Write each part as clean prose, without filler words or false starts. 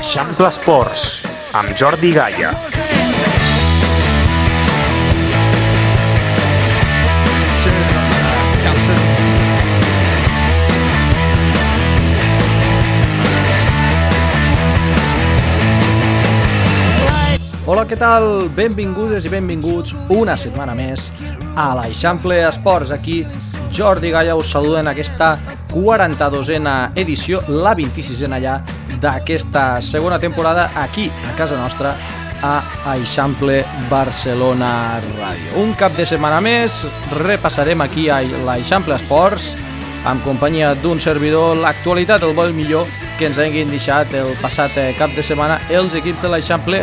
l'Eixample Esports, amb Jordi Gaia. Hola, què tal? Benvingudes i benvinguts una setmana més a l'Eixample Esports. Aquí Jordi Gaia us saluda en aquesta 42a edició, la 26a ja d'aquesta segona temporada aquí a casa nostra a Eixample Barcelona Ràdio. Un cap de setmana més, repassarem aquí a l'Eixample Esports amb companyia d'un servidor l'actualitat, el bo i el millor que ens hagin deixat el passat cap de setmana els equips de l'Eixample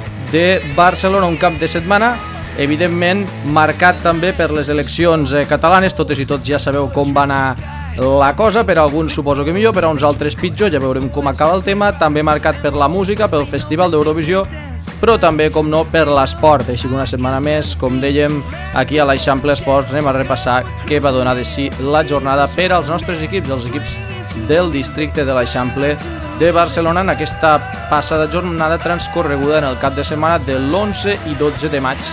de Barcelona. Un cap de setmana evidentment marcat també per les eleccions catalanes. Totes i tots ja sabeu com va anar la cosa, per a alguns suposo que millor, per a uns altres pitjor, ja veurem com acaba el tema. També marcat per la música, pel Festival d'Eurovisió, però també, com no, per l'esport. Així que una setmana més, com dèiem, aquí a l'Eixample Esports anem a repassar què va donar de si la jornada per als nostres equips, els equips del districte de l'Eixample de Barcelona, en aquesta passada jornada transcorreguda en el cap de setmana de l'11 i 12 de maig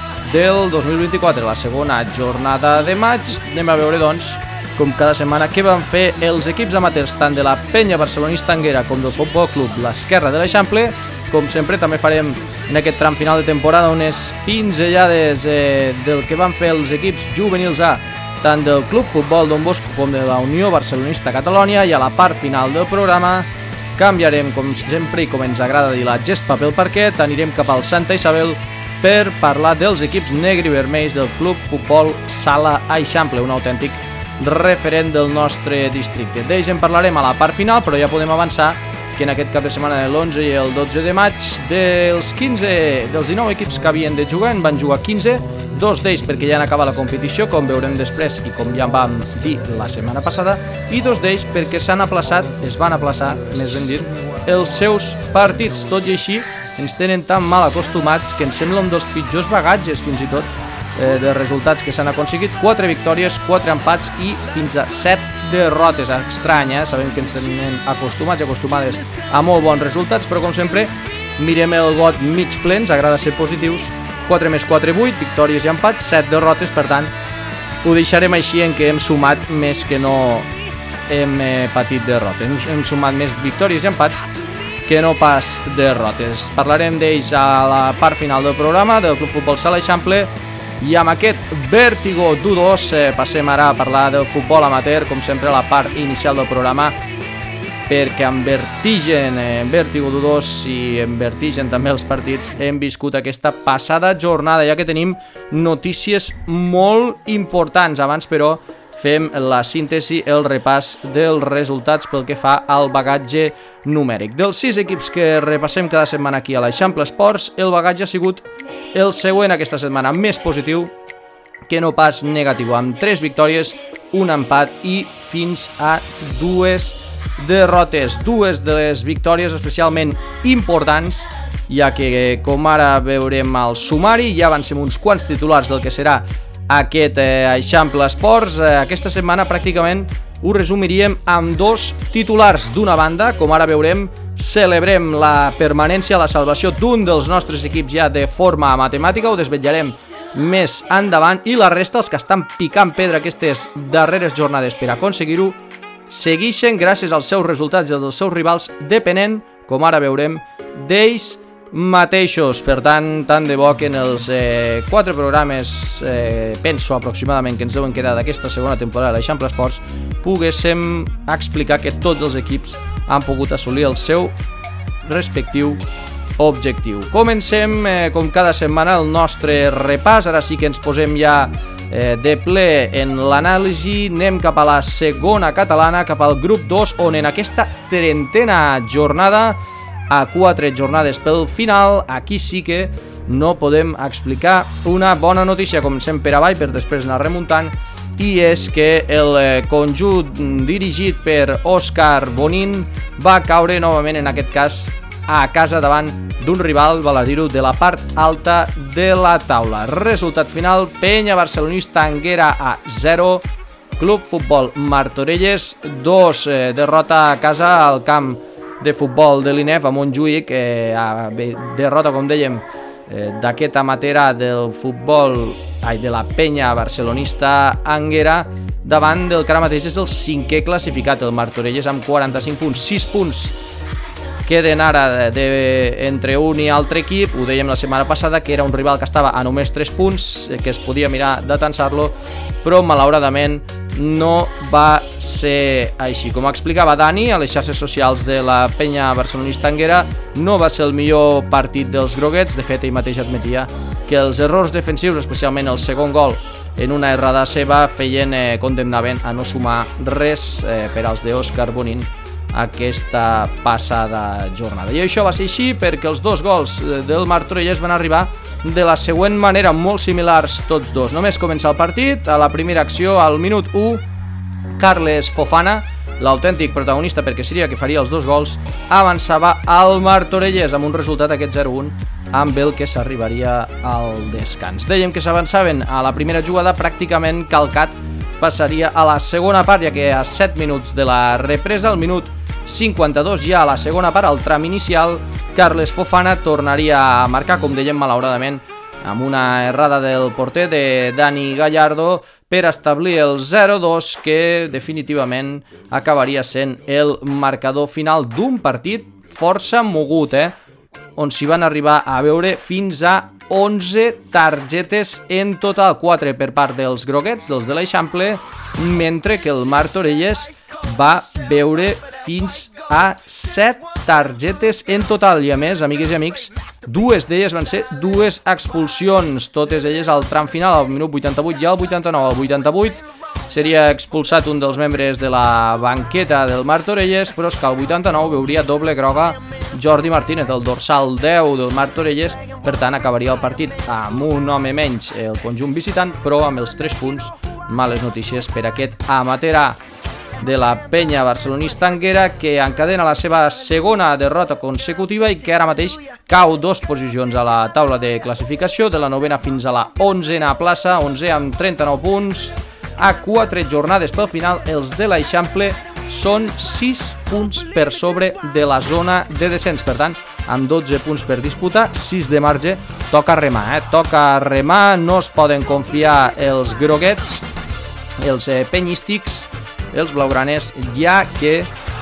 del 2024, la segona jornada de maig. Anem a veure, doncs, com cada setmana, què van fer els equips amateurs tant de la Penya Barcelonista Anguera com del Futbol Club l'Esquerra de l'Eixample. Com sempre, també farem en aquest tram final de temporada unes pinzellades del que van fer els equips juvenils A, tant del Club Futbol Don Bosco com de la Unió Barcelonista Catalònia, i a la part final del programa canviarem, com sempre i com ens agrada dir, la gespa pel parquet. Anirem cap al Santa Isabel per parlar dels equips negre i vermells del Club Futbol Sala Eixample, un autèntic referent del nostre districte. D'ells en parlarem a la part final, però ja podem avançar que en aquest cap de setmana de l'11 i el 12 de maig dels 19 equips que havien de jugar en van jugar 15, dos d'ells perquè ja han acabat la competició, com veurem després i com ja vam dir la setmana passada, i dos d'ells perquè es van aplaçar, més ben dit, els seus partits. Tot i així ens tenen tan mal acostumats que ens sembla un dels pitjors bagatges fins i tot de resultats que s'han aconseguit. 4 victòries, 4 empats i fins a 7 derrotes. Estrany, sabem que ens tenen acostumats i acostumades a molt bons resultats, però com sempre mirem el got mig ple, ens agrada ser positius. 4 més 4, 8, victòries i empats, 7 derrotes, per tant ho deixarem així, en què hem sumat més que no hem patit derrotes. Hem sumat més victòries i empats que no pas derrotes. Parlarem d'ells a la part final del programa del Club Futbol Sala Eixample, i amb aquest vèrtigo d'1-2 passem ara a parlar del futbol amateur, com sempre a la part inicial del programa, perquè amb vertigen, vèrtigo d'1-2 i amb vertigen també els partits hem viscut aquesta passada jornada, ja que tenim notícies molt importants. Abans, però, fem la síntesi, el repàs dels resultats pel que fa al bagatge numèric. Dels 6 equips que repassem cada setmana aquí a l'Eixample Esports, el bagatge ha sigut el següent aquesta setmana, més positiu que no pas negatiu, amb 3 victòries, un empat i fins a 2 derrotes. 2 de les victòries especialment importants, ja que, com ara veurem al sumari, ja avancem uns quants titulars del que serà aquest Eixample Esports. Aquesta setmana pràcticament ho resumiríem amb 2 titulars. D'una banda, com ara veurem, celebrem la permanència, la salvació d'un dels nostres equips ja de forma matemàtica, ho desvetllarem més endavant, i la resta, els que estan picant pedra aquestes darreres jornades per aconseguir-ho, segueixen gràcies als seus resultats i als dels seus rivals, depenent, com ara veurem, d'ells mateixos. Per tant, tant de bo que en els 4 programes, penso aproximadament, que ens deuen quedar d'aquesta segona temporada de l'Eixample Esports, poguéssim explicar que tots els equips han pogut assolir el seu respectiu objectiu. Comencem, com cada setmana, el nostre repàs. Ara sí que ens posem ja de ple en l'anàlisi. Anem cap a la segona catalana, cap al grup 2, on en aquesta 30a jornada, a 4 jornades pel final, aquí sí que no podem explicar una bona notícia. Comencem per avall per després anar remuntant, i és que el conjunt dirigit per Òscar Bonín va caure novament, en aquest cas a casa, davant d'un rival, val a dir-ho, de la part alta de la taula. Resultat final: Penya Barcelonista Anguera a 0, Club Futbol Martorelles 2, derrota a casa al camp de futbol de l'INEF a Montjuïc, derrota, com dèiem, d'aquest amatera del futbol, de la penya barcelonista Anguera, davant del que ara mateix és el 5è classificat, el Martorelles, amb 45 punts, 6 punts queden ara entre un i altre equip. Ho dèiem la setmana passada, que era un rival que estava a només 3 punts, que es podia mirar de tensar-lo, però malauradament no va ser així. Com explicava Dani a les xarxes socials de la penya barcelonista Anguera, no va ser el millor partit dels groguets. De fet, ell mateix admetia que els errors defensius, especialment el segon gol en una errada seva, condemnaven a no sumar res per als d'Òscar Bonín aquesta passada jornada. I això va ser així perquè els dos gols del Martorelles van arribar de la següent manera, molt similars tots dos. Només comença el partit, a la primera acció, al minut 1, Carles Fofana, l'autèntic protagonista perquè seria que faria els dos gols, avançava al Martorelles amb un resultat aquest 0-1, amb el que s'arribaria al descans. Dèiem que s'avançaven a la primera jugada pràcticament calcat, passaria a la segona part, ja que a 7 minuts de la represa, al minut 52, ja a la segona part, al tram inicial, Carles Fofana tornaria a marcar, com dèiem, malauradament, amb una errada del porter de Dani Gallardo per establir el 0-2, que definitivament acabaria sent el marcador final d'un partit força mogut, on s'hi van arribar a veure fins a 11 targetes en total, 4 per part dels groguets, dels de l'Eixample, mentre que el Martorelles va veure fins a 7 targetes en total. I a més, amigues i amics, dues d'elles van ser dues expulsions, totes elles al tram final, al minut 88 i al 89. Al 88 seria expulsat un dels membres de la banqueta del Martorelles, però és que al 89 veuria doble groga Jordi Martínez, el dorsal 10 del Martorelles. Per tant, acabaria el partit amb un home menys el conjunt visitant, però amb els 3 punts. Males notícies per aquest amatera de la penya barcelonista Anguera, que encadena la seva segona derrota consecutiva i que ara mateix cau 2 posicions a la taula de classificació, de la 9a fins a la 11a plaça, 11 amb 39 punts. A 4 jornades pel final, els de l'Eixample són 6 punts per sobre de la zona de descens. Per tant, amb 12 punts per disputar, 6 de marge, toca remar, toca remar, no es poden confiar els groguets, els penyístics, els blaugraners, ja que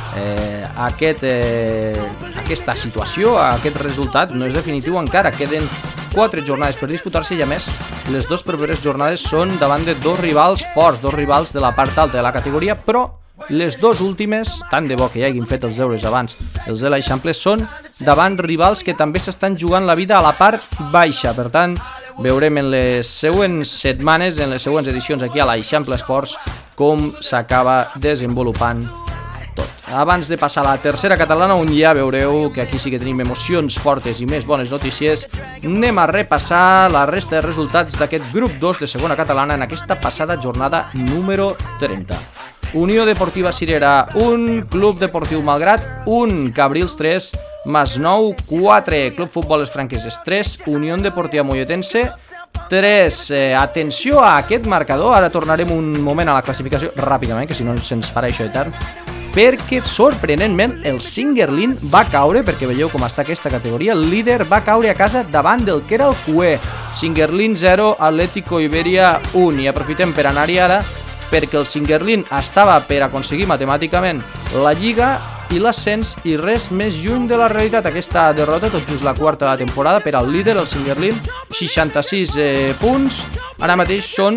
aquesta situació, aquest resultat no és definitiu encara. Queden 4 jornades per disputar-se i, a més, les 2 properes jornades són davant de 2 rivals forts, 2 rivals de la part alta de la categoria, però les 2 últimes, tant de bo que ja hagin fet els deures abans els de l'Eixample, són davant rivals que també s'estan jugant la vida a la part baixa. Per tant, veurem en les següents setmanes, en les següents edicions aquí a l'Eixample Esports, com s'acaba desenvolupant tot. Abans de passar a la tercera catalana, on ja veureu que aquí sí que tenim emocions fortes i més bones notícies, anem a repassar la resta de resultats d'aquest grup 2 de segona catalana en aquesta passada jornada número 30. Unió Deportiva Cirera 1, Club Deportiu Malgrat 1, Cabrils 3, Masnou 4, Club Futbol Les Franqueses 3, Unió Deportiva Molletense 3. Atenció a aquest marcador, ara tornarem un moment a la classificació ràpidament, que si no se'ns farà això etern, perquè sorprenentment el Singerlin va caure, perquè veieu com està aquesta categoria, el líder va caure a casa davant del que era el Cué. Singerlin 0, Atlético Iberia 1, i aprofitem per anar-hi ara perquè el Singerlin estava per aconseguir matemàticament la Lliga i l'ascens, i res més lluny de la realitat. Aquesta derrota, tot just la quarta de la temporada, per al líder, el Singerlin, 66 punts. Ara mateix són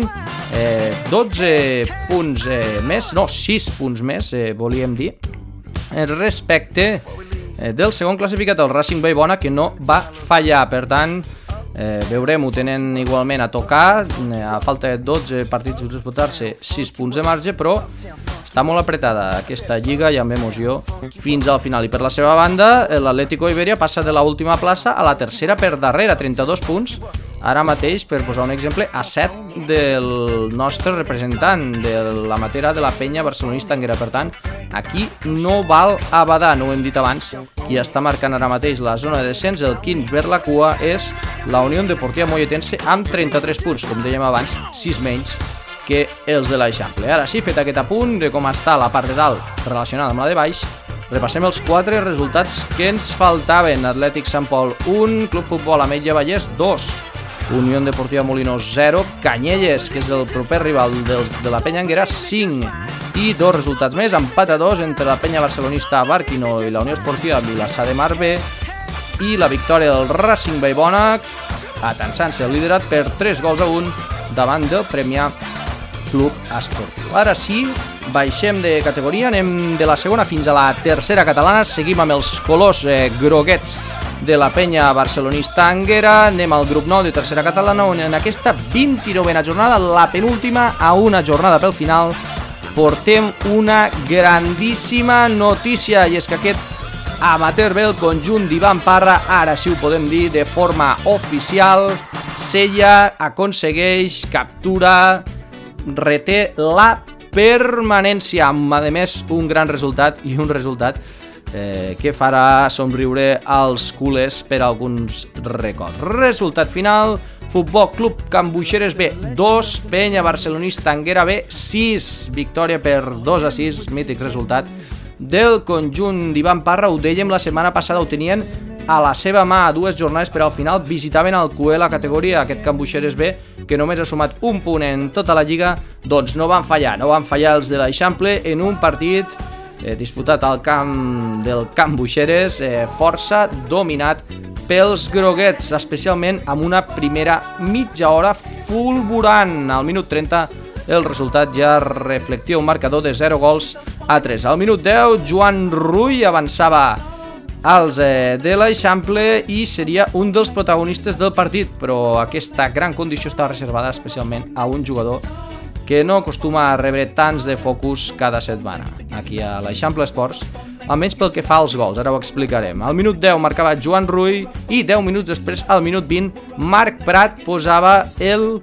12 punts més, no, 6 punts més, volíem dir, respecte del segon classificat, el Racing Vallbona, que no va fallar. Per tant, veurem, ho tenen igualment a tocar, a falta de 12 partits per disputar-se, 6 punts de marge, però està molt apretada aquesta lliga i amb emoció fins al final. I per la seva banda, l'Atlético Iberia passa de l'última plaça a la tercera per darrere, 32 punts, ara mateix, per posar un exemple, a 7 del nostre representant de la matera de la penya barcelonista Anguera. Per tant, aquí no val a badar, no ho hem dit abans, qui està marcant ara mateix la zona de descens, el quint per la cua, és la Unió Deportiva Molletense amb 33 punts, com dèiem abans, 6 menys que els de l'Eixample. Ara sí, fet aquest apunt de com està la part de dalt relacionada amb la de baix, Repassem els 4 resultats que ens faltaven. Atlètic Sant Pol 1, Club Futbol Ametlla Vallès 2, Unió Deportiva Molinos 0, Canyelles, que és el proper rival de la Penya Anguera, 5, i 2 resultats més, empat a 2 entre la Penya Barcelonista Barquino i la Unió Esportiva Vilassar de Mar B, i la victòria del Racing Vallbona, atansant-se el liderat per 3 gols a 1 davant del Premià Club Esportiu. Ara sí, baixem de categoria, anem de la segona fins a la tercera catalana, seguim amb els colors groguets de la Penya Barcelonista Anguera, anem al grup 9 de tercera catalana, on en aquesta 29a jornada, la penúltima, a una jornada pel final, portem una grandíssima notícia, i és que aquest amateur B, el conjunt d'Ivan Parra, ara sí ho podem dir de forma oficial, sella, aconsegueix, captura, reté la permanència, amb a més un gran resultat, i un resultat que farà somriure als culers per alguns records. Resultat final: Futbol Club Can Buixeres B 2, Penya Barcelonista Anguera B 6, victòria per 2-6, mític resultat del conjunt d'Ivan Parra. Ho dèiem la setmana passada, ho tenien a la seva mà a 2 jornades, però al final visitaven el QE la categoria, aquest Can Buixeres B, que només ha sumat un punt en tota la lliga. Doncs no van fallar els de l'Eixample en un partit disputat al camp del Can Buixeres, força dominat pels groguets, especialment amb una primera mitja hora fulgurant. Al minut 30 el resultat ja reflectia un marcador de 0-3. Al minut 10 Joan Rull avançava als de l'Eixample i seria un dels protagonistes del partit, però aquesta gran condició està reservada especialment a un jugador que no acostuma a rebre tants de focus cada setmana aquí a l'Eixample Esports, almenys pel que fa als gols, ara ho explicarem. Al minut 10 marcava Joan Rull i 10 minuts després, al minut 20, Marc Prat posava el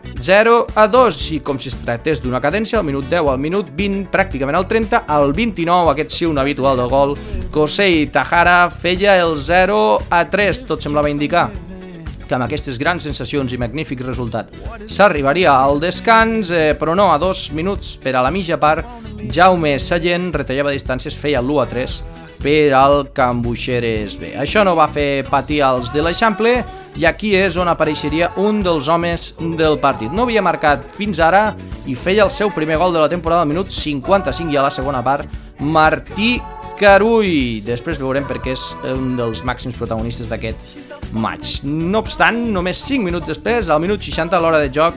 0-2, i com si es tractés d'una cadència, al minut 10, al minut 20, pràcticament al 30, al 29, aquest sí un habitual del gol, Kosei Tahara feia el 0-3. Tot semblava indicar que amb aquestes grans sensacions i magnífic resultat s'arribaria al descans, però no, a 2 minuts per a la mitja part, Jaume Sallent retallava distàncies, feia l'1-3 per al Can Buixeres B. Això no va fer patir als de l'Eixample, i aquí és on apareixeria un dels homes del partit. No havia marcat fins ara i feia el seu primer gol de la temporada al minut 55, i a la segona part Martí Carull. Després veurem per què és un dels màxims protagonistes d'aquest match. No obstant, només 5 minuts després, al minut 60, a l'hora de joc,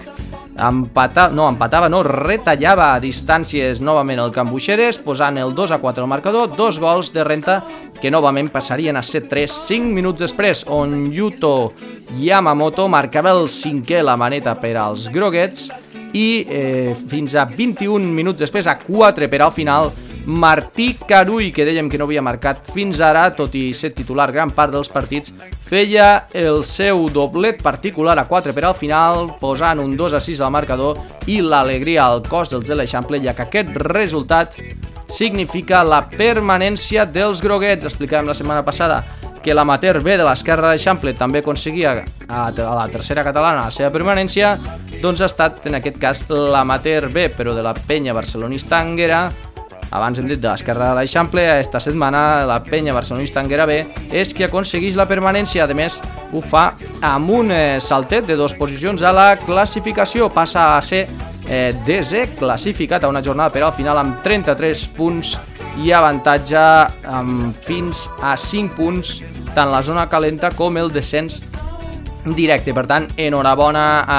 retallava a distàncies novament el Can Buixeres, posant el 2-4 al marcador, 2 gols de renta que novament passarien a ser 3 5 minuts després, on Yuto Yamamoto marcava el 5è, la maneta per als groguets, i fins a 21 minuts després, a 4 per al final, Martí Carull, que dèiem que no havia marcat fins ara, tot i ser titular gran part dels partits, feia el seu doblet particular a 4 per al final, posant un 2-6 al marcador i l'alegria al cos dels de l'Eixample, ja que aquest resultat significa la permanència dels groguets. Explicàvem la setmana passada que l'amateur B de l'esquerra de l'Eixample també aconseguia a la tercera catalana la seva permanència, doncs ha estat en aquest cas l'amateur B, però de la Penya Barcelonista Anguera. Abans hem dit de l'esquerra de l'Eixample, esta setmana la Penya Barcelonista Anguera B és qui aconsegueix la permanència. A més, ho fa amb un saltet de 2 posicions a la classificació. Passa a ser desè classificat a una jornada per al final amb 33 punts i avantatge amb fins a 5 punts tant la zona calenta com el descens directe. Per tant, enhorabona a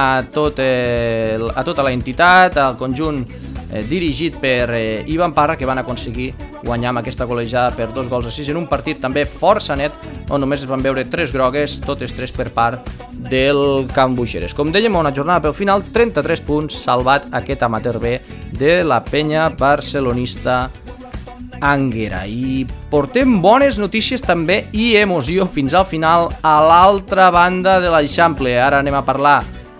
tota la entitat, al conjunt dirigit per Ivan Parra, que van aconseguir guanyar amb aquesta col·legiada per 2-6 en un partit també força net, on només es van veure 3 grogues, totes 3 per part del Can Buixeres. Com dèiem, una jornada pel final, 33 punts, salvat aquest amateur B de la Penya Barcelonista Anguera. I portem bones notícies també i emoció fins al final a l'altra banda de l'Eixample. Ara anem a parlar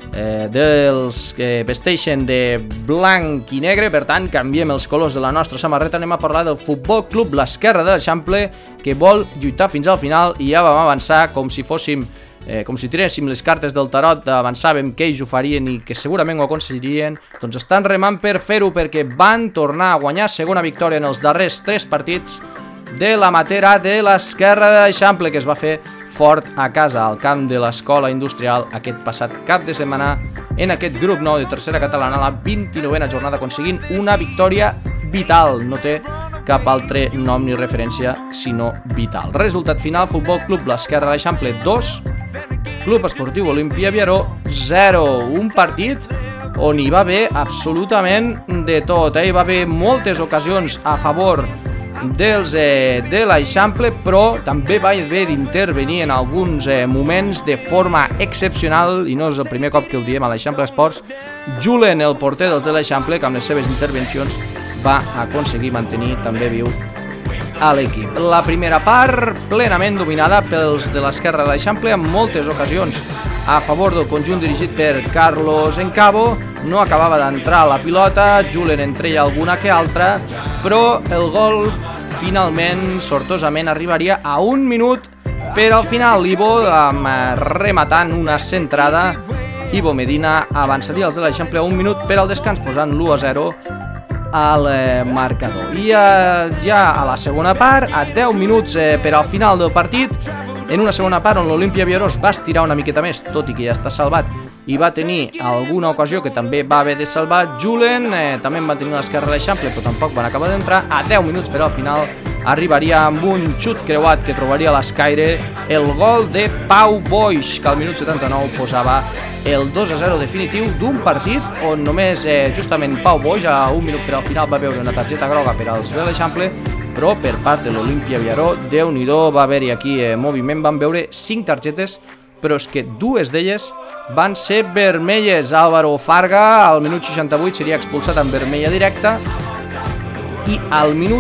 dels que vesteixen de blanc i negre, per tant canviem els colors de la nostra samarreta. Anem a parlar del Futbol Club l'Esquerra de l'Eixample, que vol lluitar fins al final, i ja vam avançar com si tiréssim les cartes del tarot, avançàvem que ells ho farien i que segurament ho aconseguirien. Doncs estan remant per fer-ho, perquè van tornar a guanyar segona victòria en els darrers 3 partits de l'Amatera de l'Esquerra de l'Eixample, que es va fer fort a casa, al camp de l'Escola Industrial, aquest passat cap de setmana, en aquest grup 9 de tercera catalana, la 29a jornada, aconseguint una victòria vital. No té cap altre nom ni referència, sinó vital. Resultat final, Futbol Club l'Esquerra de l'Eixample 2, Club Esportiu Olimpia Biarró 0. Un partit on hi va haver absolutament de tot. Hi va haver moltes ocasions a favor de l'Eixample, però també va haver d'intervenir en alguns moments de forma excepcional, i no és el primer cop que ho diem a l'Eixample Esports. Julen, el porter dels de l'Eixample, que amb les seves intervencions va aconseguir mantenir també viu a l'equip. La primera part plenament dominada pels de l'Esquerra de l'Eixample, amb moltes ocasions a favor del conjunt dirigit per Carlos Encabo. No acabava d'entrar la pilota, Julen en treia alguna que altra, però el gol finalment, sortosament, arribaria a 1 minut, però al final Ivo, rematant una centrada, Ivo Medina avançaria els de l'Eixample a 1 minut per al descans, posant l'1-0 al marcador. I ja a la segona part, a 10 minuts per al final del partit, en una segona part on l'Olimpia Biarró va estirar una miqueta més, tot i que ja està salvat, i va tenir alguna ocasió que també va haver de salvar Julen, també en va tenir l'Esquerra de l'Eixample, però tampoc van acabar d'entrar. A 10 minuts per al final arribaria amb un xut creuat que trobaria a l'escaire el gol de Pau Boix, que al minut 79 posava el 2-0 definitiu d'un partit on només justament Pau Boix a 1 minut per al final va veure una targeta groga per als de l'Eixample, però per part de l'Olimpia Biarró, Déu-n'hi-do, va haver-hi aquí moviment, van veure 5 targetes, però és que 2 d'elles van ser vermelles. Álvaro Farga al minut 68 seria expulsat amb vermella directa, i al minut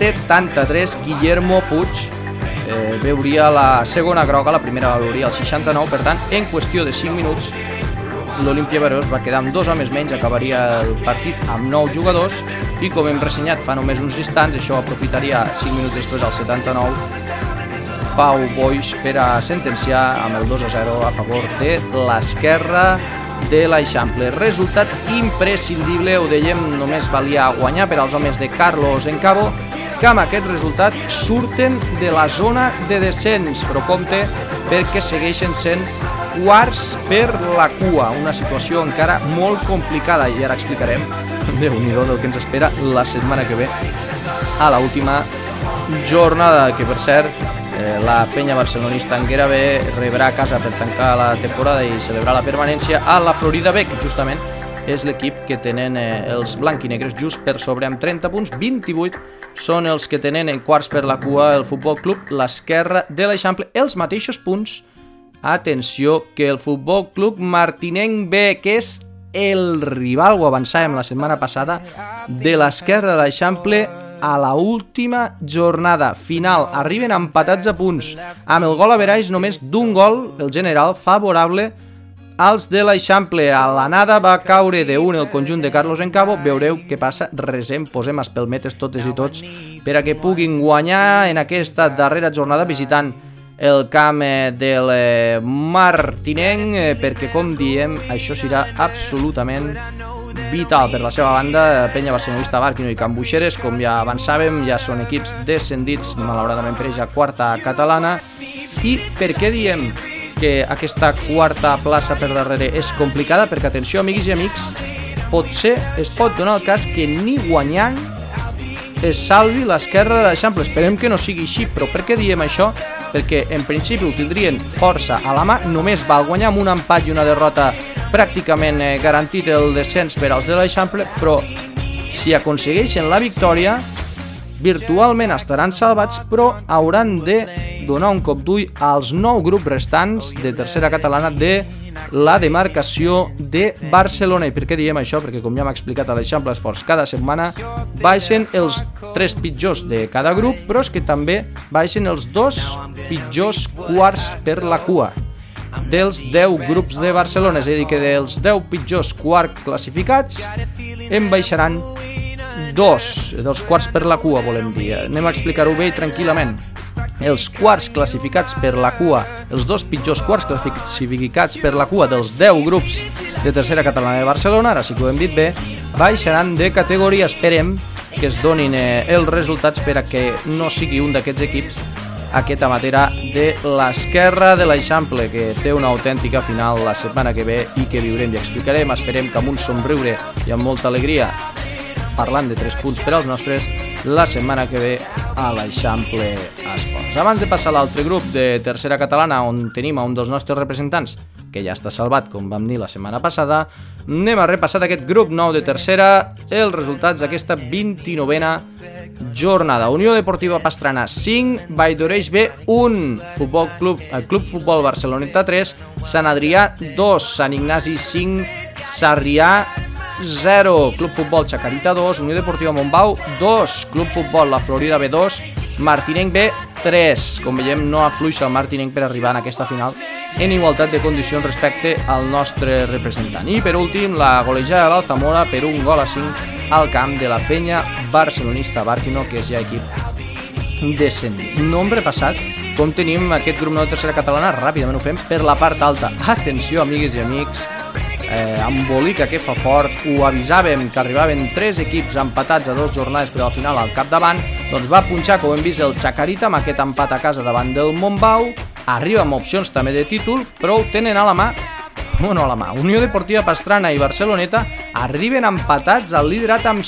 73 Guillermo Puig veuria la segona groga, la primera la veuria al 69, per tant, en qüestió de 5 minuts, l'Olimpia Biarró es va quedar amb 2 homes menys, acabaria el partit amb 9 jugadors, i com hem ressenyat fa només uns instants, això aprofitaria 5 minuts després al 79, Pau Boix per a sentenciar amb el 2-0 a favor de l'Esquerra de l'Eixample. Resultat imprescindible, ho dèiem, només valia guanyar per als homes de Carlos Encabo, que amb aquest resultat surten de la zona de descens, però compte perquè segueixen sent quarts per la cua, una situació encara molt complicada, i ara explicarem Déu-n'hi-do del que ens espera la setmana que ve a l'última jornada, que per cert la penya barcelonista Anguera B rebrà a casa per tancar la temporada i celebrar la permanència a la Florida B, que justament és l'equip que tenen els blanquinegres just per sobre amb 30 punts, 28 són els que tenen en quarts per la cua el Futbol Club l'Esquerra de l'Eixample, els mateixos punts, atenció, que el Futbol Club Martinenc B, que és el rival, ho avançàvem la setmana passada, de l'Esquerra de l'Eixample a la última jornada final. Arriben empatats a punts, amb el gol average només d'un gol, el general favorable als de l'Eixample. A l'anada va caure d'1 el conjunt de Carlos Encabo. Veureu què passa, resem, posem espelmetes totes i tots per a que puguin guanyar en aquesta darrera jornada visitant el camp del Martinenc, perquè, com diem, això serà absolutament vital per la seva banda. Penya barcelonista, Barquino i Can Buixeres, com ja avançàvem, ja són equips descendits, malauradament per ells, a quarta catalana. I per què diem que aquesta quarta plaça per darrere és complicada? Perquè, atenció, amigues i amics, potser es pot donar el cas que ni guanyant es salvi l'Esquerra de l'Eixample. Esperem que no sigui així, però per què diem això? Perquè en principi ho tindrien força a la mà, només val guanyar amb un empat i una derrota pràcticament garantit el descens per als de l'Eixample, però si aconsegueixen la victòria virtualment estaran salvats, però hauran de donar un cop d'ull als 9 grups restants de tercera catalana de la demarcació de Barcelona. I per què diem això? Perquè, com ja m'ha explicat a l'Eixample Esports, cada setmana baixen els 3 pitjors de cada grup, però és que també baixen els 2 pitjors quarts per la cua dels 10 grups de Barcelona. És a dir, que dels 10 pitjors quart classificats en baixaran 2 dels quarts per la cua, volem dir. Anem a explicar-ho bé i tranquil·lament. Els quarts classificats per la cua, els 2 pitjors quarts classificats per la cua dels 10 grups de tercera catalana de Barcelona, ara sí que ho hem dit bé, baixaran de categoria. Esperem que es donin els resultats per a que no sigui un d'aquests equips aquesta matera de l'esquerra de l'Eixample, que té una autèntica final la setmana que ve i que viurem i explicarem. Esperem que amb un somriure i amb molta alegria, parlant de 3 punts per als nostres, la setmana que ve a l'Eixample Esports. Abans de passar a l'altre grup de tercera catalana, on tenim a un dels nostres representants, que ja està salvat, com vam dir la setmana passada, anem a repassar aquest grup nou de tercera, els resultats d'aquesta 29a jornada. Unió Deportiva Pastrana 5, Valldoreig B 1, Club Futbol Barceloneta 3, Sant Adrià 2, Sant Ignasi 5, Sarrià 0, Club Futbol Chacarita 2, Unió Deportiva Montbau 2, Club Futbol La Florida B 2, Martinenc B 3. Com veiem, no afluixa el Martinenc per arribar en aquesta final en igualtat de condicions respecte al nostre representant. I per últim, la golejada de l'Alzamora per 1-5 al camp de la penya barcelonista Bárquino, que és ja equip descendit. No hem repassat com tenim aquest grup nou de tercera catalana, ràpidament ho fem per la part alta. Atenció, amigues i amics, embolica que fa fort, ho avisàvem que arribaven 3 equips empatats a 2 jornades però al final al capdavant, doncs va punxar, com hem vist, el Chacarita amb aquest empat a casa davant del Montbau, arriba amb opcions també de títol, però ho tenen a la mà, Unió Deportiva Pastrana i Barceloneta arriben empatats al liderat amb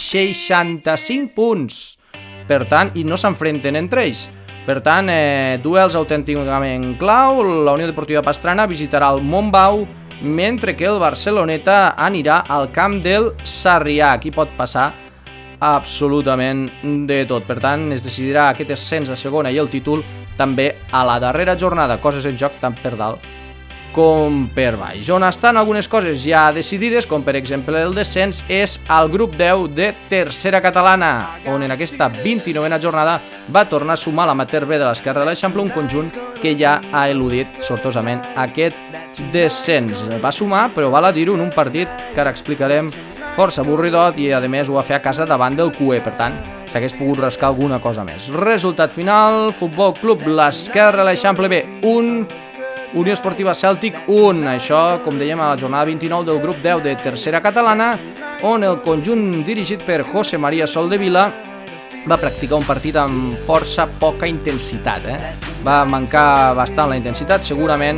65 punts, per tant, i no s'enfrenten entre ells. Per tant, duels autènticament clau, la Unió Deportiva Pastrana visitarà el Montbau, mentre que el Barceloneta anirà al camp del Sarrià. Aquí pot passar absolutament de tot. Per tant, es decidirà aquest ascens a segona i el títol també a la darrera jornada. Coses en joc tant per dalt com per baix. On estan algunes coses ja decidides, com per exemple el descens, és al grup 10 de tercera catalana, on en aquesta 29a jornada va tornar a sumar l'amateur B de l'esquerra de l'Eixample, un conjunt que ja ha eludit sortosament aquest descens. Va sumar, però val a dir-ho, en un partit que ara explicarem força avorridot i a més ho va fer a casa davant del QE, per tant s'hagués pogut rascar alguna cosa més. Resultat final, Futbol Club l'Esquerra de l'Eixample B 1, Unió Esportiva Cèltic 1, això com dèiem a la jornada 29 del grup 10 de tercera catalana, on el conjunt dirigit per José María Soldevila va practicar un partit amb força poca intensitat. Va mancar bastant la intensitat, segurament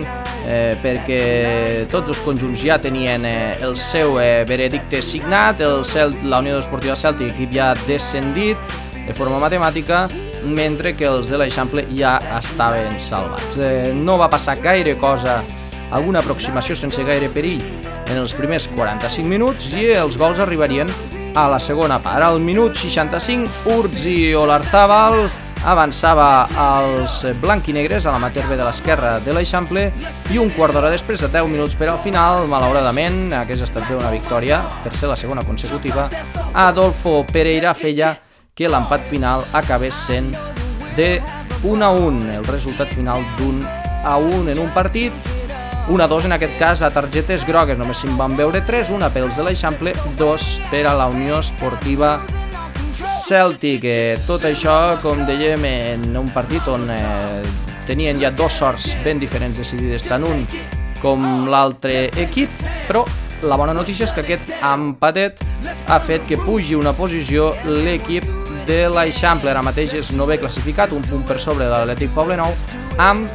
perquè tots els conjunts ja tenien el seu veredicte signat, la Unió Esportiva Cèltic, equip ja descendit de forma matemàtica, mentre que els de l'Eixample ja estaven salvats. No va passar gaire cosa, alguna aproximació sense gaire perill en els primers 45 minuts i els gols arribarien a la segona part. Al minut 65, Urzi Olarzábal avançava als blanquinegres a l'amateur B de l'esquerra de l'Eixample i un quart d'hora després, a 10 minuts per al final, malauradament, hagués estat bé una victòria per ser la segona consecutiva, Adolfo Pereira feia que l'empat final acabés sent de 1-1, el resultat final d'1-1 en un partit, 1-2 en aquest cas a targetes grogues, només se'n van veure 3, una pels de l'Eixample, 2 per a la Unió Esportiva Cèltic. Tot això, com dèiem, en un partit on tenien ja 2 sorts ben diferents decidides, tant un com l'altre equip, però la bona notícia és que aquest empatet ha fet que pugi una posició l'equip de l'Eixample. Ara mateix és 9è classificat, un punt per sobre de l'Atlètic Poblenou, amb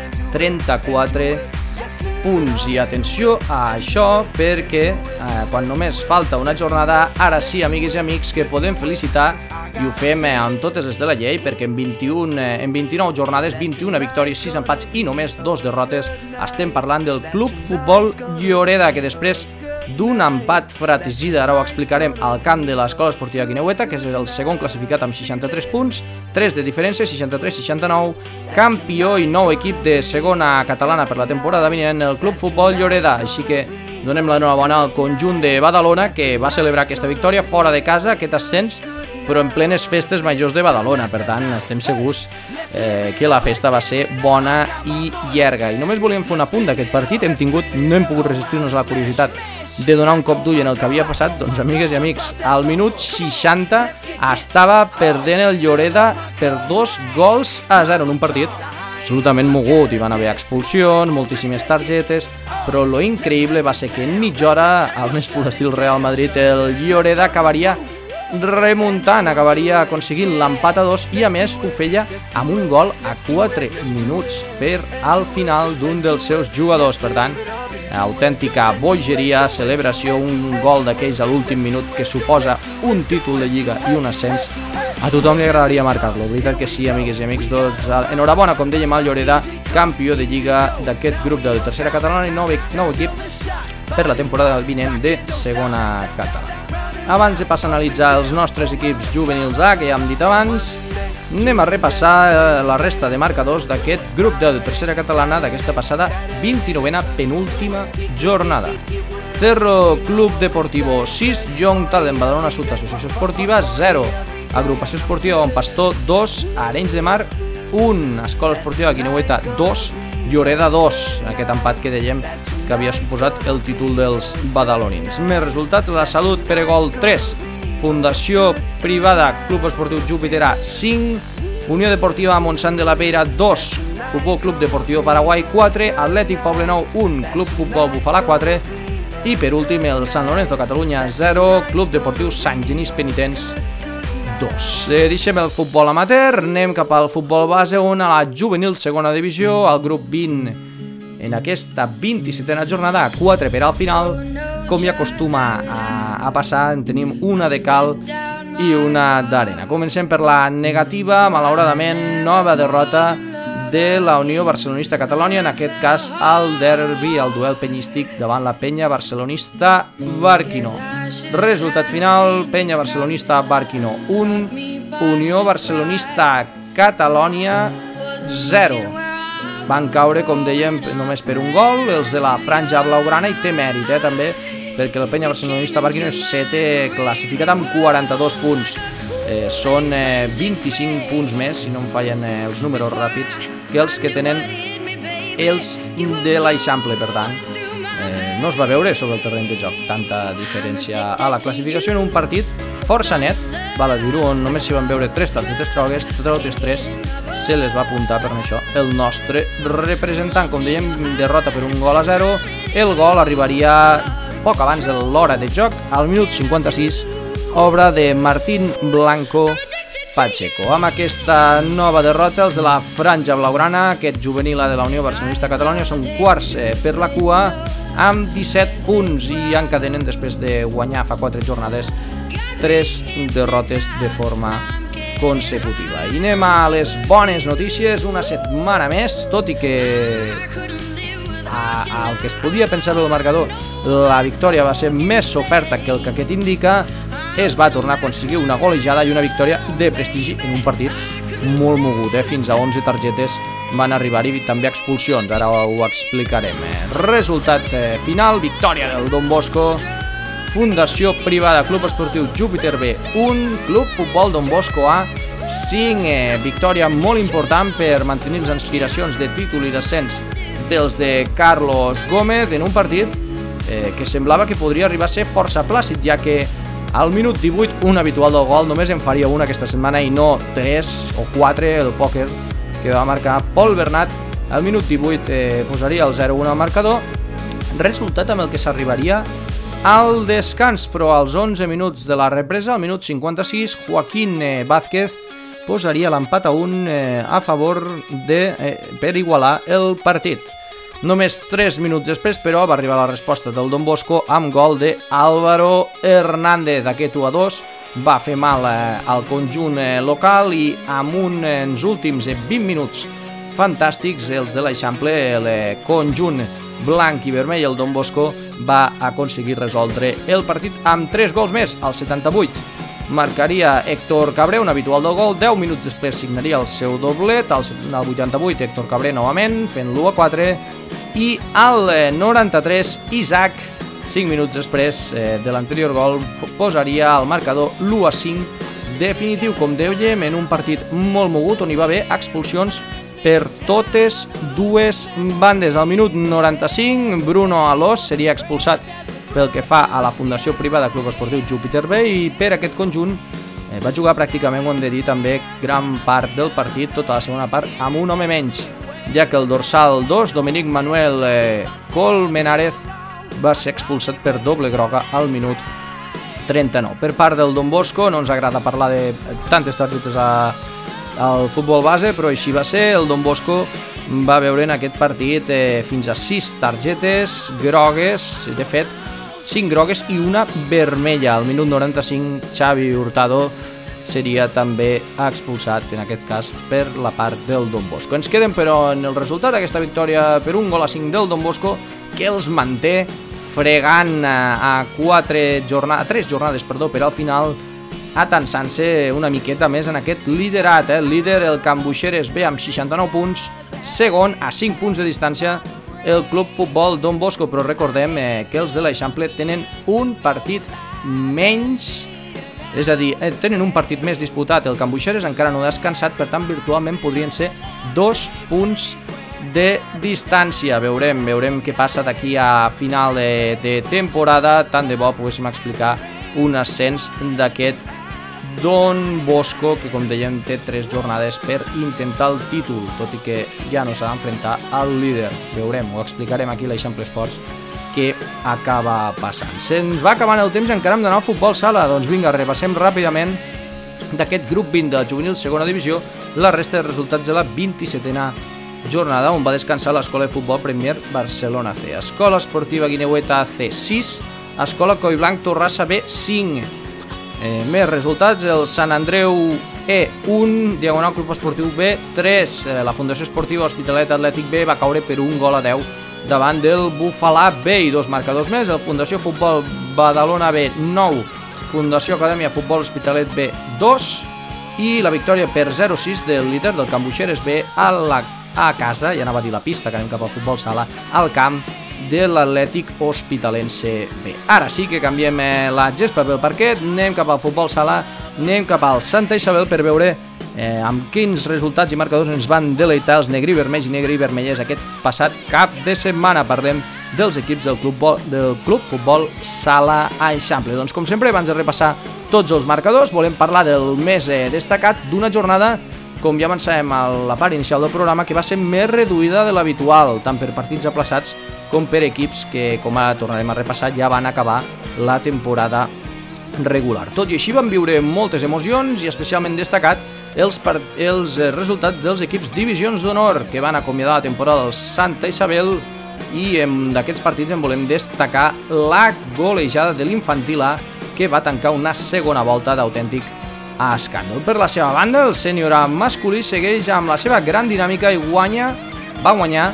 34 punts. I atenció a això, perquè quan només falta una jornada, ara sí, amigues i amics, que podem felicitar, i ho fem amb totes les de la llei, perquè en 29 jornades, 21 victòries, 6 empats i només 2 derrotes, estem parlant del Club Futbol Lloreda, que després d'un empat fratricida, ara ho explicarem, al camp de l'Escola Esportiva Guineueta, que és el segon classificat amb 63 punts, 3 de diferència, 63-69, campió i nou equip de segona catalana per la temporada vinent, el Club Futbol Lloreda. Així que donem l'enhorabona al conjunt de Badalona, que va celebrar aquesta victòria fora de casa, aquest ascens, però en plenes festes majors de Badalona. Per tant, estem segurs que la festa va ser bona i llarga. I només volíem fer un apunt d'aquest partit, no hem pogut resistir-nos a la curiositat de donar un cop d'ull en el que havia passat. Doncs, amigues i amics, al minut 60 estava perdent el Lloreda per 2-0 en un partit absolutament mogut. Hi van haver expulsions, moltíssimes targetes, però lo increïble va ser que en mitja hora, al més pur estil Real Madrid, el Lloreda acabaria remuntant, acabaria aconseguint l'empat a 2 i a més ho feia amb un gol a 4 minuts per al final d'un dels seus jugadors. Per tant, autèntica bogeria, celebració, un gol d'aquells a l'últim minut que suposa un títol de Lliga i un ascens. A tothom li agradaria marcar-lo, veritat que sí, amigues i amics. Doncs enhorabona, com dèiem, al Lloreda, campió de Lliga d'aquest grup de tercera catalana i nou equip per la temporada vinent de segona catalana. Abans de passar a analitzar els nostres equips juvenils A, que ja hem dit abans, anem a repassar la resta de marcadors d'aquest grup de tercera catalana d'aquesta passada 29a penúltima jornada. Cerro Club Deportivo 6, Young Talent Badalona Sud Associació Esportiva 0, Agrupació Esportiva Bon Pastor 2, Arenys de Mar 1, Escola Esportiva Guineueta 2, Lloreda 2, aquest empat que dèiem que havia suposat el títol dels badalonins. Més resultats: la Salut Peregol 3, Fundació Privada Club Esportiu Júpiter A 5, Unió Deportiva Montsant de la Peira 2, Futbol Club Deportiu Paraguai 4, Atlètic Poblenou 1, Club Futbol Bufalà 4 i per últim el San Lorenzo Catalunya 0, Club Deportiu Sant Genís Penitents 2. Deixem el futbol amateur, anem cap al futbol base on a la juvenil segona divisió, al grup 20, en aquesta 27a jornada, 4 per al final, com ja acostuma a passar, en tenim una de cal i una d'arena. Comencem per la negativa, malauradament, nova derrota de la Unió Barcelonista Catalònia, en aquest cas al derbi, al duel penyístic davant la Penya Barcelonista Barquino. Resultat final: Penya Barcelonista Barquino 1, Unió Barcelonista Catalònia 0. Van caure, com dèiem, només per un gol, els de la franja blaugrana, i té mèrit, també, perquè el Penya Barcelonista Barquino és 7è classificat amb 42 punts. Són 25 punts més, si no em fallen els números ràpids, que els que tenen els de l'Eixample. Per tant, no es va veure sobre el terreny de joc tanta diferència a la classificació en un partit força net, val a dir-ho, on només s'hi van veure 3 targetes grogues, totes 3 se les va apuntar per això el nostre representant. Com dèiem, derrota per 1-0, el gol arribaria poc abans de l'hora de joc, al minut 56, obra de Martín Blanco Pacheco. Amb aquesta nova derrota, els de la franja blaugrana, aquest juvenil de la Unió Barcelonista Catalònia, són quarts per la cua amb 17 punts i encadenen, després de guanyar fa 4 jornades, 3 derrotes de forma consecutiva. I anem a les bones notícies. Una setmana més, tot i que el que es podia pensar del marcador, la victòria va ser més oferta que el que aquest indica, es va tornar a aconseguir una golejada i una victòria de prestigi en un partit molt mogut, fins a 11 targetes van arribar-hi, també expulsions, ara ho explicarem. Resultat final: victòria del Don Bosco, Fundació Privada Club Esportiu Júpiter B 1, Club Futbol Don Bosco A 5. Victòria molt important per mantenir les aspiracions de títol i descens dels de Carlos Gómez en un partit que semblava que podria arribar a ser força plàcid, ja que al minut 18 un habitual del gol només en faria una aquesta setmana i no 3 o 4, el pòquer que va marcar Pol Bernat. Al minut 18 posaria el 0-1 al marcador, resultat amb el que s'arribaria al descans, però als 11 minuts de la represa, al minut 56, Joaquín Vázquez posaria l'empat a 1 a favor per igualar el partit. Només 3 minuts després, però, va arribar la resposta del Don Bosco amb gol de Álvaro Hernández. Aquest 1-2 va fer mal al conjunt local i amb uns últims 20 minuts fantàstics, els de l'Eixample, el conjunt blanc i vermell, el Don Bosco, va aconseguir resoldre el partit amb 3 gols més. Al 78 marcaria Héctor Cabré, un habitual del gol, 10 minuts després signaria el seu doblet, al 88 Héctor Cabré novament, fent l'1-4, i al 93 Isaac, 5 minuts després de l'anterior gol, posaria al marcador l'1-5 definitiu, com dèiem, en un partit molt mogut on hi va haver expulsions per totes dues bandes. Al minut 95, Bruno Alós seria expulsat pel que fa a la Fundació Privada Club Esportiu Júpiter B, i per aquest conjunt va jugar pràcticament, ho hem de dir, també gran part del partit, tota la segona part, amb un home menys, ja que el dorsal 2, Dominic Manuel Colmenares, va ser expulsat per doble groga al minut 39. Per part del Don Bosco, no ens agrada parlar de tantes targetes al futbol base, però així va ser. El Don Bosco va veure en aquest partit fins a 6 targetes grogues, de fet 5 grogues i una vermella. Al minut 95 Xavi Hurtado seria també expulsat, en aquest cas per la part del Don Bosco. Ens quedem però en el resultat d'aquesta victòria per 1-5 del Don Bosco, que els manté fregant a 3 jornades per al final, atansant-se una miqueta més en aquest liderat. El líder, el Can Buixeres B, amb 69 punts, segon a 5 punts de distància el Club Futbol Don Bosco, però recordem que els de l'Eixample tenen un partit menys, és a dir, tenen un partit més disputat. El Can Buixeres encara no ha descansat, per tant virtualment podrien ser 2 punts de distància. Veurem què passa d'aquí a final de temporada. Tant de bo poguéssim explicar un ascens d'aquest Don Bosco, que com dèiem té 3 jornades per intentar el títol, tot i que ja no s'ha d'enfrontar al líder. Veurem, ho explicarem aquí a l'Eixample Esports què acaba passant. Se'ns va acabant el temps, encara hem d'anar al futbol sala. Doncs vinga, repassem ràpidament d'aquest grup 20 de juvenil segona divisió la resta de resultats de la 27a jornada, on va descansar l'Escola de Futbol Premier Barcelona C. Escola Esportiva Guineueta C 6, Escola Collblanc Torrassa B 5. Més resultats: el Sant Andreu E 1, Diagonal Club Esportiu B 3. La Fundació Esportiva Hospitalet Atlètic B va caure per 1-10 davant del Bufalà B, i 2 marcadors més: el Fundació Futbol Badalona B 9, Fundació Acadèmia Futbol Hospitalet B 2, i la victòria per 0-6 del líder del Can Buixeres B a casa, ja anava a dir la pista, que anem cap al futbol sala, al camp de l'Atlètic Hospitalense B. Ara sí que canviem la gespa pel parquet, anem cap al futbol sala, anem cap al Santa Isabel per veure amb quins resultats i marcadors ens van deleitar els negri vermells i negri vermelles aquest passat cap de setmana. Parlem dels equips del Club Futbol Sala Eixample. Doncs com sempre, abans de repassar tots els marcadors, volem parlar del més destacat d'una jornada, com ja avançàvem a la part inicial del programa, que va ser més reduïda de l'habitual, tant per partits aplaçats com per equips que, com ara tornarem a repassar, ja van acabar la temporada regular. Tot i així van viure moltes emocions i especialment destacat els resultats dels equips divisions d'honor que van acomiadar la temporada del Santa Isabel, i d'aquests partits en volem destacar la golejada de l'Infantil A, que va tancar una segona volta d'autèntic escàndol. Per la seva banda, el sènior A masculí segueix amb la seva gran dinàmica i va guanyar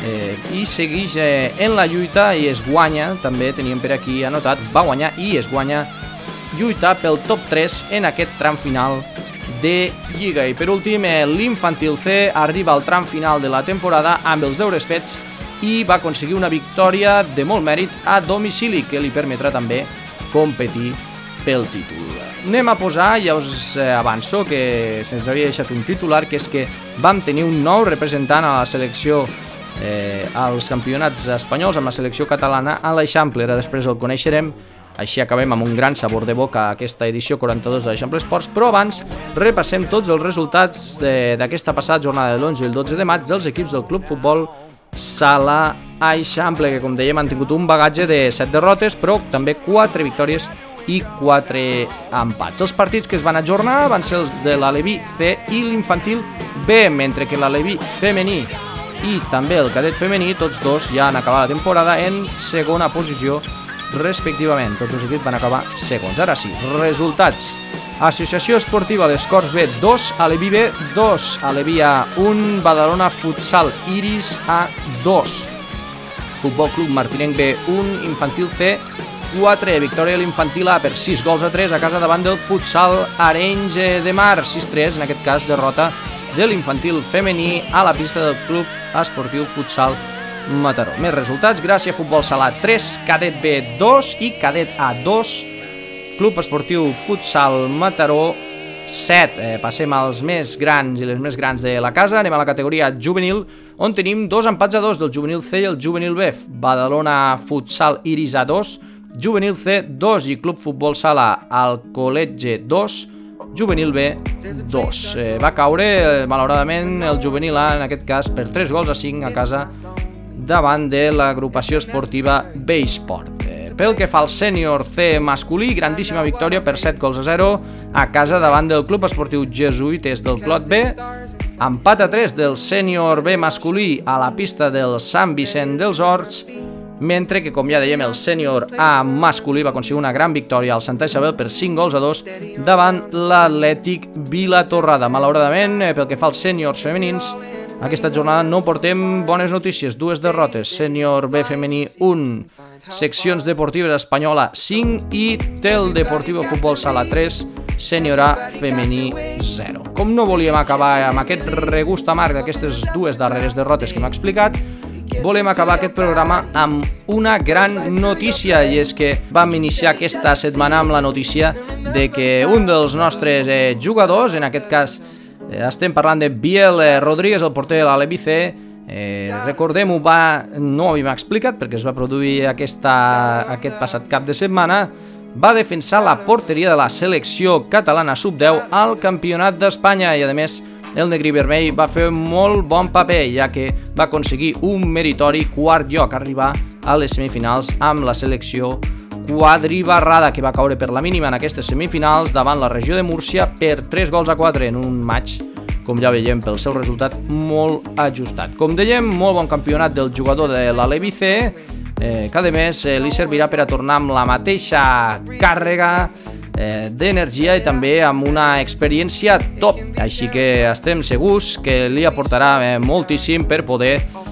i segueix en la lluita i es guanya, també teníem per aquí anotat, va guanyar i es guanya lluitar pel top 3 en aquest tram final de Lliga. I per últim, l'Infantil C arriba al tram final de la temporada amb els deures fets i va aconseguir una victòria de molt mèrit a domicili, que li permetrà també competir pel títol. Anem a posar, ja us avanço que se'ns havia deixat un titular, que és que vam tenir un nou representant a la selecció als campionats espanyols, amb la selecció catalana a l'Eixample. Ara després el coneixerem, així acabem amb un gran sabor de boca aquesta edició 42 de l'Eixample Esports, però abans repassem tots els resultats d'aquesta passada jornada de l'11 i el 12 de maig dels equips del Club Futbol Sala Eixample, que com dèiem han tingut un bagatge de 7 derrotes, però també 4 victòries i 4 empats. Els partits que es van ajornar van ser els de l'Aleví C i l'Infantil B, mentre que l'Aleví femení i també el cadet femení, tots dos ja han acabat la temporada en segona posició respectivament. Tots els equips van acabar segons. Ara sí, resultats: Associació Esportiva Les Corts B 2, Aleví B 2, Aleví A 1, Badalona Futsal Iris A 2, Futbol Club Martinenc B 1, Infantil C 4, victòria de l'Infantil A per 6-3 a casa davant del Futsal Arenys de Mar, 6-3, en aquest cas derrota de l'Infantil femení a la pista del Club Esportiu Futsal Mataró. Més resultats: Gràcia Futbol Sala 3, Cadet B 2 i Cadet A 2, Club Esportiu Futsal Mataró 7. Passem als més grans i les més grans de la casa. Anem a la categoria juvenil, on tenim 2 empats a 2 del juvenil C i el juvenil B. Badalona Futsal Iris A 2, juvenil C 2 i Club Futbol Sala al Col·legi 2, juvenil B 2. Va caure, malauradament, el juvenil A, en aquest cas, per 3-5 a casa davant de l'agrupació esportiva B-Sport. Pel que fa al sènior C masculí, grandíssima victòria per 7-0 a casa davant del Club Esportiu Jesuïtes del Clot B, empat a 3 del sènior B masculí a la pista del Sant Vicent dels Horts, mentre que, com ja dèiem, el sènior A masculí va aconseguir una gran victòria al Santa Isabel per 5-2 davant l'Atlètic Vilatorrada. Malauradament, pel que fa als sèniors femenins, aquesta jornada no portem bones notícies, 2 derrotes, sènior B femení 1, Seccions Deportives Espanyola 5 i Tel Deportivo Futbol Sala 3, sènior A femení 0. Com no volíem acabar amb aquest regust amarg d'aquestes dues darreres derrotes que m'ha explicat, volem acabar aquest programa amb una gran notícia, i és que vam iniciar aquesta setmana amb la notícia de que un dels nostres jugadors, en aquest cas estem parlant de Biel Rodríguez, el porter de l'Alevi C, recordem-ho, no ho havíem explicat perquè es va produir aquest passat cap de setmana, va defensar la porteria de la selecció catalana sub-10 al Campionat d'Espanya i, a més, el negrí vermell va fer molt bon paper, ja que va aconseguir un meritori quart lloc, arribar a les semifinals amb la selecció quadribarrada, que va caure per la mínima en aquestes semifinals davant la regió de Múrcia per 3-4 en un match, com ja veiem pel seu resultat, molt ajustat. Com dèiem, molt bon campionat del jugador de l'Alevi C, que a més li servirà per a tornar amb la mateixa càrrega d'energia i també amb una experiència top, així que estem segurs que li aportarà moltíssim per poder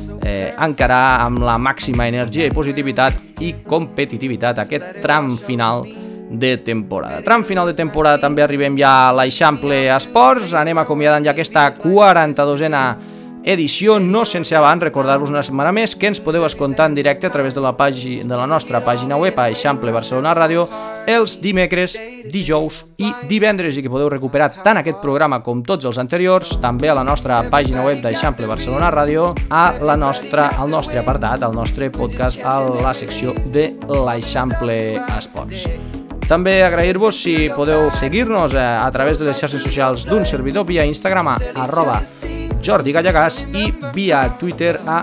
encarar amb la màxima energia i positivitat i competitivitat aquest tram final de temporada. Tram final de temporada també arribem ja a l'Eixample Esports, anem acomiadant ja aquesta 42a edició, no sense abans recordar-vos una setmana més que ens podeu escoltar en directe a través de la nostra pàgina web a Eixample Barcelona Ràdio els dimecres, dijous i divendres, i que podeu recuperar tant aquest programa com tots els anteriors també a la nostra pàgina web d'Eixample Barcelona Ràdio, al nostre apartat, al nostre podcast, a la secció de l'Eixample Esports. També agrair-vos si podeu seguir-nos a través de les xarxes socials d'un servidor via Instagram a @Jordi Gallagas i via Twitter a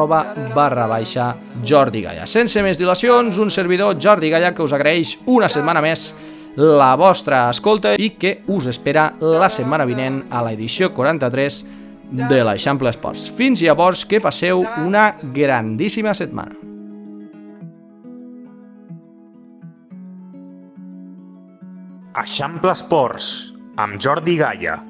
@Jordi Galla. Sense més dilacions, un servidor, Jordi Galla, que us agraeix una setmana més la vostra escolta i que us espera la setmana vinent a l'edició 43 de l'Eixample Esports. Fins llavors, que passeu una grandíssima setmana. Eixample Esports, amb Jordi Galla.